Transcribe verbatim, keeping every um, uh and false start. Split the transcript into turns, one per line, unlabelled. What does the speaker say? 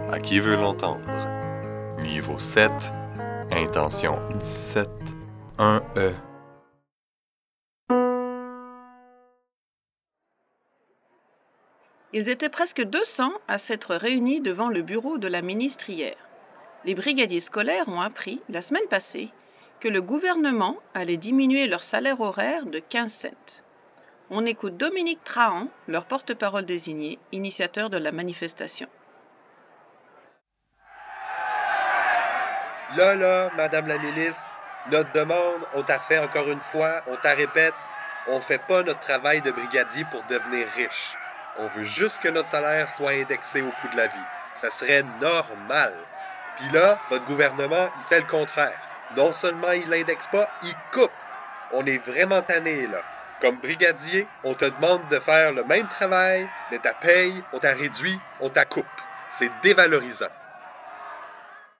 À qui veut l'entendre? Niveau sept, intention dix-sept, un E.
Ils étaient presque deux cents à s'être réunis devant le bureau de la ministre hier. Les brigadiers scolaires ont appris, la semaine passée, que le gouvernement allait diminuer leur salaire horaire de quinze cents. On écoute Dominique Trahan, leur porte-parole désigné, initiateur de la manifestation.
Là, là, Madame la ministre, notre demande, on t'a fait encore une fois, on t'a répète, on fait pas notre travail de brigadier pour devenir riche. On veut juste que notre salaire soit indexé au coût de la vie. Ça serait normal. Puis là, votre gouvernement, il fait le contraire. Non seulement il l'indexe pas, il coupe. On est vraiment tanné, là. Comme brigadier, on te demande de faire le même travail, mais ta paye, on t'a réduit, on t'a coupe. C'est dévalorisant.